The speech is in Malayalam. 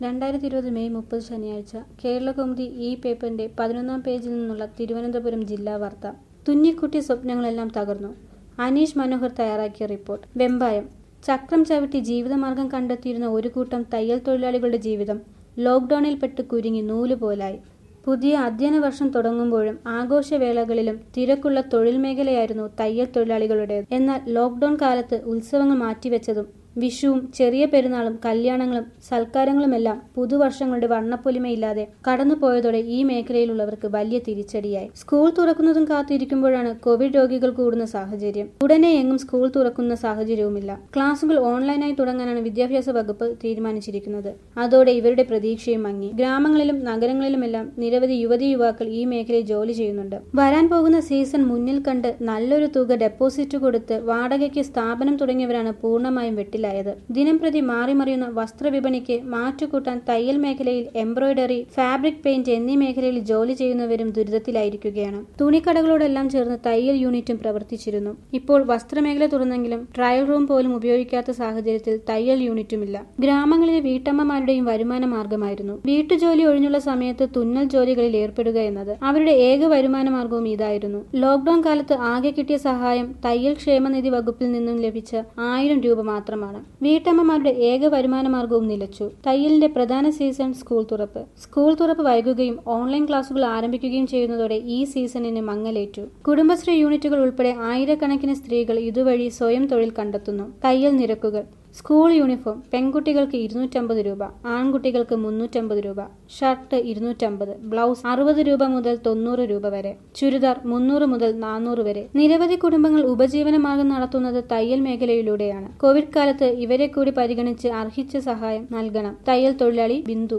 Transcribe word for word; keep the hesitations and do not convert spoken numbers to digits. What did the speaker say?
രണ്ടായിരത്തി ഇരുപത് മെയ് മുപ്പത് ശനിയാഴ്ച കേരളകൗമുദി ഈ പേപ്പറിന്റെ പതിനൊന്നാം പേജിൽ നിന്നുള്ള തിരുവനന്തപുരം ജില്ലാ വാർത്ത. തുന്നിക്കുട്ടി സ്വപ്നങ്ങളെല്ലാം തകർന്നു. അനീഷ് മനോഹർ തയ്യാറാക്കിയ റിപ്പോർട്ട്. വെമ്പായം. ചക്രം ചവിട്ടി ജീവിതമാർഗം കണ്ടെത്തിയിരുന്ന ഒരു കൂട്ടം തയ്യൽ തൊഴിലാളികളുടെ ജീവിതം ലോക്ഡൌണിൽപ്പെട്ട് കുരുങ്ങി നൂലുപോലായി. പുതിയ അധ്യയന വർഷം തുടങ്ങുമ്പോഴും ആഘോഷവേളകളിലും തിരക്കുള്ള തൊഴിൽ മേഖലയായിരുന്നു തയ്യൽ തൊഴിലാളികളുടേത്. എന്നാൽ ലോക്ഡൌൺ കാലത്ത് ഉത്സവങ്ങൾ മാറ്റിവെച്ചതും വിഷുവും ചെറിയ പെരുന്നാളും കല്യാണങ്ങളും സൽക്കാരങ്ങളുമെല്ലാം പുതുവർഷങ്ങളുടെ വർണ്ണപ്പൊലിമയില്ലാതെ കടന്നുപോയതോടെ ഈ മേഖലയിലുള്ളവർക്ക് വലിയ തിരിച്ചടിയായി. സ്കൂൾ തുറക്കുന്നതും കാത്തിരിക്കുമ്പോഴാണ് കോവിഡ് രോഗികൾ കൂടുന്ന സാഹചര്യം. ഉടനെ എങ്ങും സ്കൂൾ തുറക്കുന്ന സാഹചര്യവുമില്ല. ക്ലാസുകൾ ഓൺലൈനായി തുടങ്ങാനാണ് വിദ്യാഭ്യാസ വകുപ്പ് തീരുമാനിച്ചിരിക്കുന്നത്. അതോടെ ഇവരുടെ പ്രതീക്ഷയും മങ്ങി. ഗ്രാമങ്ങളിലും നഗരങ്ങളിലുമെല്ലാം നിരവധി യുവതി യുവാക്കൾ ഈ മേഖലയിൽ ജോലി ചെയ്യുന്നുണ്ട്. വരാൻ പോകുന്ന സീസൺ മുന്നിൽ കണ്ട് നല്ലൊരു തുക ഡെപ്പോസിറ്റ് കൊടുത്ത് വാടകയ്ക്ക് സ്ഥാപനം തുടങ്ങിയവരാണ് പൂർണ്ണമായും വെട്ടി ദിനം പ്രതി മാറിമറിയുന്ന വസ്ത്രവിപണിക്ക് മാറ്റുകൂട്ടാൻ തയ്യൽ മേഖലയിൽ എംബ്രോയിഡറി, ഫാബ്രിക് പെയിന്റ് എന്നീ മേഖലയിൽ ജോലി ചെയ്യുന്നവരും ദുരിതത്തിലായിരിക്കുകയാണ്. തുണിക്കടകളോടെല്ലാം ചേർന്ന് തയ്യൽ യൂണിറ്റും പ്രവർത്തിച്ചിരുന്നു. ഇപ്പോൾ വസ്ത്രമേഖല തുറന്നെങ്കിലും ട്രയൽ റൂം പോലും ഉപയോഗിക്കാത്ത സാഹചര്യത്തിൽ തയ്യൽ യൂണിറ്റുമില്ല. ഗ്രാമങ്ങളിലെ വീട്ടമ്മമാരുടെയും വരുമാന മാർഗമായിരുന്നു വീട്ടുജോലി ഒഴിഞ്ഞുള്ള സമയത്ത് തുന്നൽ ജോലികളിൽ ഏർപ്പെടുക എന്നത്. അവരുടെ ഏക വരുമാന മാർഗവും ഇതായിരുന്നു. ലോക്ഡൌൺ കാലത്ത് ആകെ കിട്ടിയ സഹായം തയ്യൽ ക്ഷേമനിധി വകുപ്പിൽ നിന്നും ലഭിച്ച ആയിരം രൂപ മാത്രമാണ്. വീട്ടമ്മമാരുടെ ഏക വരുമാന മാർഗവും നിലച്ചു. തയ്യലിന്റെ പ്രധാന സീസൺ സ്കൂൾ തുറപ്പ്. സ്കൂൾ തുറപ്പ് വൈകുകയും ഓൺലൈൻ ക്ലാസുകൾ ആരംഭിക്കുകയും ചെയ്യുന്നതോടെ ഈ സീസണിന് മങ്ങലേറ്റു. കുടുംബശ്രീ യൂണിറ്റുകൾ ഉൾപ്പെടെ ആയിരക്കണക്കിന് സ്ത്രീകൾ ഇതുവഴി സ്വയം തൊഴിൽ കണ്ടെത്തുന്നു. തയ്യൽ നിരക്കുകൾ. സ്കൂൾ യൂണിഫോം പെൺകുട്ടികൾക്ക് ഇരുന്നൂറ്റമ്പത് രൂപ, ആൺകുട്ടികൾക്ക് മുന്നൂറ്റമ്പത് രൂപ. ഷർട്ട് ഇരുന്നൂറ്റമ്പത്, ബ്ലൗസ് അറുപത് രൂപ മുതൽ തൊണ്ണൂറ് രൂപ വരെ, ചുരിദാർ മുന്നൂറ് മുതൽ നാനൂറ് വരെ. നിരവധി കുടുംബങ്ങൾ ഉപജീവന മാർഗം നടത്തുന്നത് തയ്യൽ മേഖലയിലൂടെയാണ്. കോവിഡ് കാലത്ത് ഇവരെ കൂടി പരിഗണിച്ച് അർഹിച്ച സഹായം നൽകണം. തയ്യൽ തൊഴിലാളി ബിന്ദു.